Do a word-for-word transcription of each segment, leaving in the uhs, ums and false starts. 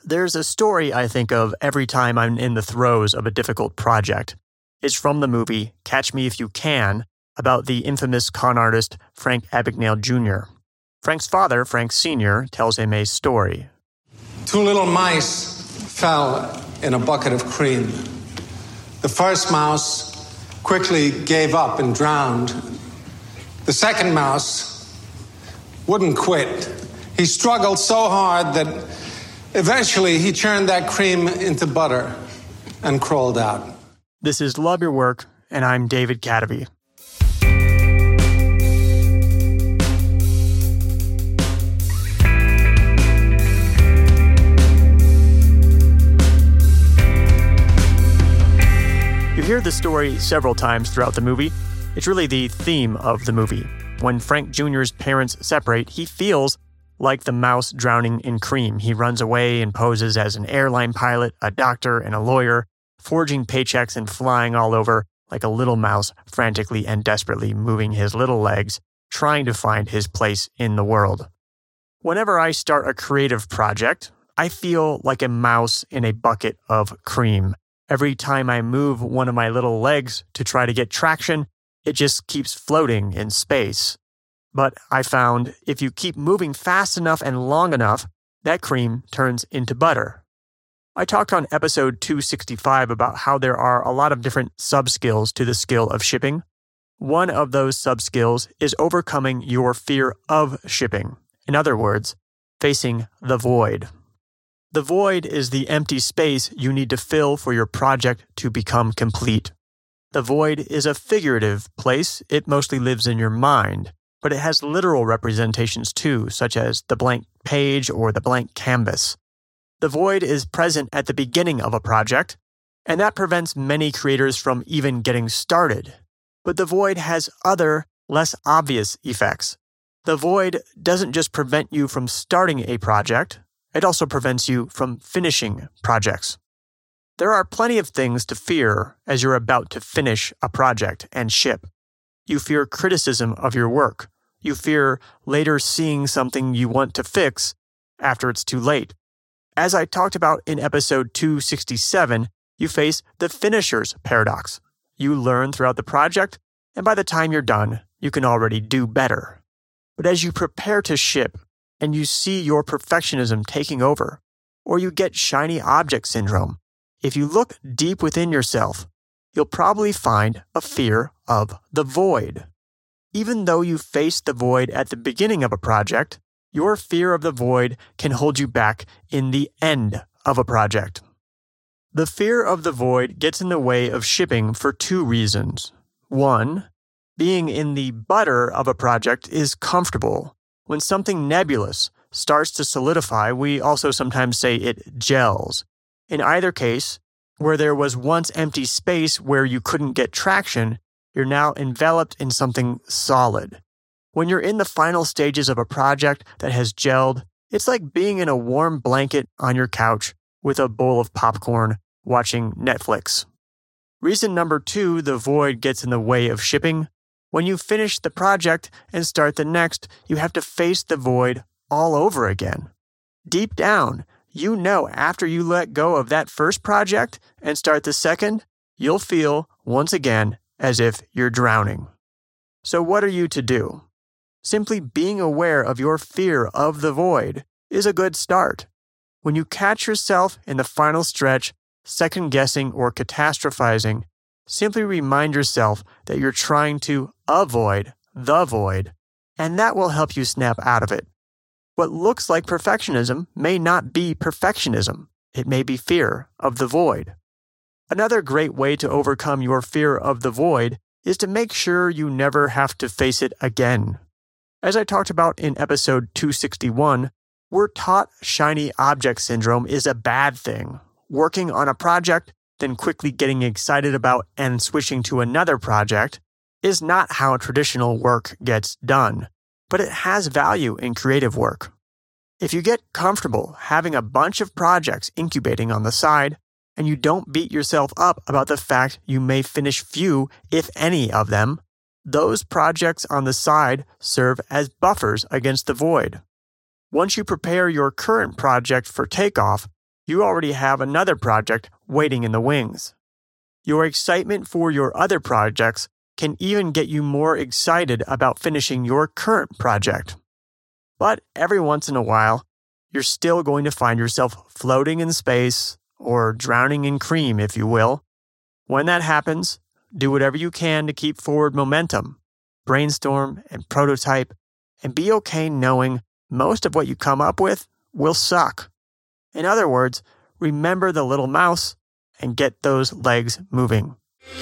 There's a story I think of every time I'm in the throes of a difficult project. It's from the movie Catch Me If You Can, about the infamous con artist Frank Abagnale Junior Frank's father, Frank Senior, tells him a story. Two little mice fell in a bucket of cream. The first mouse quickly gave up and drowned. The second mouse wouldn't quit. He struggled so hard that eventually he churned that cream into butter and crawled out. This is Love Your Work, and I'm David Cadavy. You hear the story several times throughout the movie. It's really the theme of the movie. When Frank Junior's parents separate, he feels like the mouse drowning in cream. He runs away and poses as an airline pilot, a doctor, and a lawyer, forging paychecks and flying all over like a little mouse, frantically and desperately moving his little legs, trying to find his place in the world. Whenever I start a creative project, I feel like a mouse in a bucket of cream. Every time I move one of my little legs to try to get traction, it just keeps floating in space. But I found if you keep moving fast enough and long enough, that cream turns into butter. I talked on episode two sixty-five about how there are a lot of different sub-skills to the skill of shipping. One of those sub-skills is overcoming your fear of shipping. In other words, facing the void. The void is the empty space you need to fill for your project to become complete. The void is a figurative place. It mostly lives in your mind, but it has literal representations too, such as the blank page or the blank canvas. The void is present at the beginning of a project, and that prevents many creators from even getting started. But the void has other, less obvious effects. The void doesn't just prevent you from starting a project, it also prevents you from finishing projects. There are plenty of things to fear as you're about to finish a project and ship. You fear criticism of your work. You fear later seeing something you want to fix after it's too late. As I talked about in episode two sixty-seven, you face the finisher's paradox. You learn throughout the project, and by the time you're done, you can already do better. But as you prepare to ship, and you see your perfectionism taking over, or you get shiny object syndrome, if you look deep within yourself, you'll probably find a fear of the void. Even though you face the void at the beginning of a project, your fear of the void can hold you back in the end of a project. The fear of the void gets in the way of shipping for two reasons. One, being in the butter of a project is comfortable. When something nebulous starts to solidify, we also sometimes say it gels. In either case, where there was once empty space where you couldn't get traction, you're now enveloped in something solid. When you're in the final stages of a project that has gelled, it's like being in a warm blanket on your couch with a bowl of popcorn watching Netflix. Reason number two, the void gets in the way of shipping. When you finish the project and start the next, you have to face the void all over again. Deep down, you know after you let go of that first project and start the second, you'll feel, once again, as if you're drowning. So what are you to do? Simply being aware of your fear of the void is a good start. When you catch yourself in the final stretch, second-guessing or catastrophizing, simply remind yourself that you're trying to avoid the void, and that will help you snap out of it. What looks like perfectionism may not be perfectionism. It may be fear of the void. Another great way to overcome your fear of the void is to make sure you never have to face it again. As I talked about in episode two sixty-one, we're taught shiny object syndrome is a bad thing. Working on a project, then quickly getting excited about and switching to another project is not how traditional work gets done, but it has value in creative work. If you get comfortable having a bunch of projects incubating on the side, and you don't beat yourself up about the fact you may finish few, if any, of them, those projects on the side serve as buffers against the void. Once you prepare your current project for takeoff, you already have another project waiting in the wings. Your excitement for your other projects can even get you more excited about finishing your current project. But every once in a while, you're still going to find yourself floating in space, or drowning in cream, if you will. When that happens, do whatever you can to keep forward momentum, brainstorm and prototype, and be okay knowing most of what you come up with will suck. In other words, remember the little mouse and get those legs moving.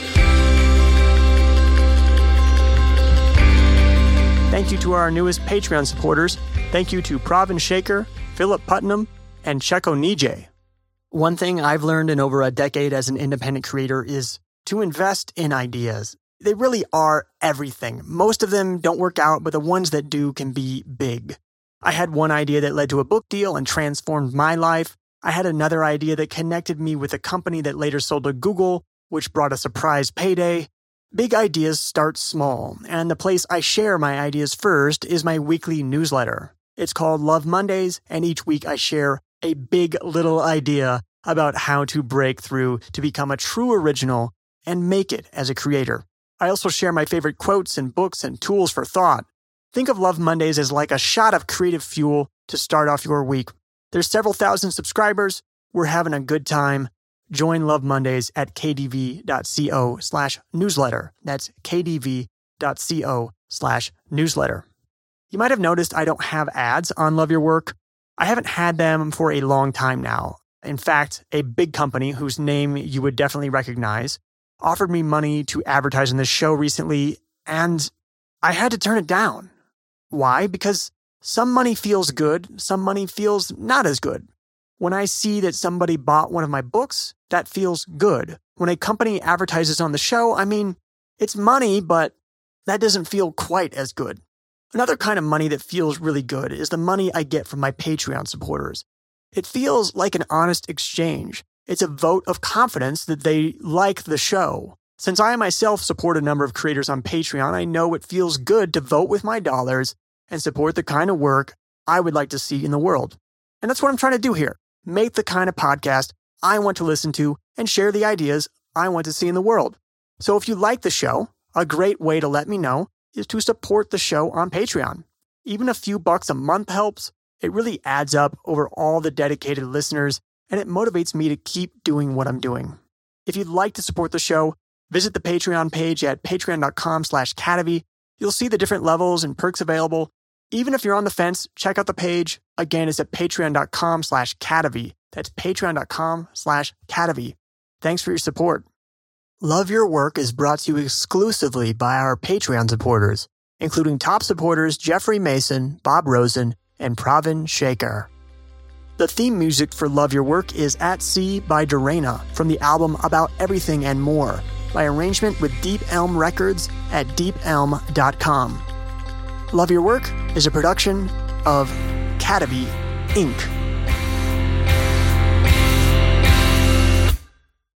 Thank you to our newest Patreon supporters. Thank you to Pravin Shaker, Philip Putnam, and Cheko Nije. One thing I've learned in over a decade as an independent creator is to invest in ideas. They really are everything. Most of them don't work out, but the ones that do can be big. I had one idea that led to a book deal and transformed my life. I had another idea that connected me with a company that later sold to Google, which brought a surprise payday. Big ideas start small, and the place I share my ideas first is my weekly newsletter. It's called Love Mondays, and each week I share a big little idea about how to break through to become a true original and make it as a creator. I also share my favorite quotes and books and tools for thought. Think of Love Mondays as like a shot of creative fuel to start off your week. There's several thousand subscribers. We're having a good time. Join Love Mondays at kdv.co slash newsletter. That's kdv.co slash newsletter. You might have noticed I don't have ads on Love Your Work. I haven't had them for a long time now. In fact, a big company whose name you would definitely recognize offered me money to advertise on this show recently, and I had to turn it down. Why? Because some money feels good, some money feels not as good. When I see that somebody bought one of my books, that feels good. When a company advertises on the show, I mean, it's money, but that doesn't feel quite as good. Another kind of money that feels really good is the money I get from my Patreon supporters. It feels like an honest exchange. It's a vote of confidence that they like the show. Since I myself support a number of creators on Patreon, I know it feels good to vote with my dollars and support the kind of work I would like to see in the world. And that's what I'm trying to do here. Make the kind of podcast I want to listen to and share the ideas I want to see in the world. So if you like the show, a great way to let me know is to support the show on Patreon. Even a few bucks a month helps. It really adds up over all the dedicated listeners, and it motivates me to keep doing what I'm doing. If you'd like to support the show, visit the Patreon page at patreon.com slash Cadavy. You'll see the different levels and perks available. Even if you're on the fence, check out the page. Again, it's at patreon.com slash Cadavy. That's patreon.com slash Cadavy. Thanks for your support. Love Your Work is brought to you exclusively by our Patreon supporters, including top supporters Jeffrey Mason, Bob Rosen, and Pravin Shaker. The theme music for Love Your Work is At Sea by Dorena from the album About Everything and More, by arrangement with Deep Elm Records at deep elm dot com. Love Your Work is a production of Cadavy, Incorporated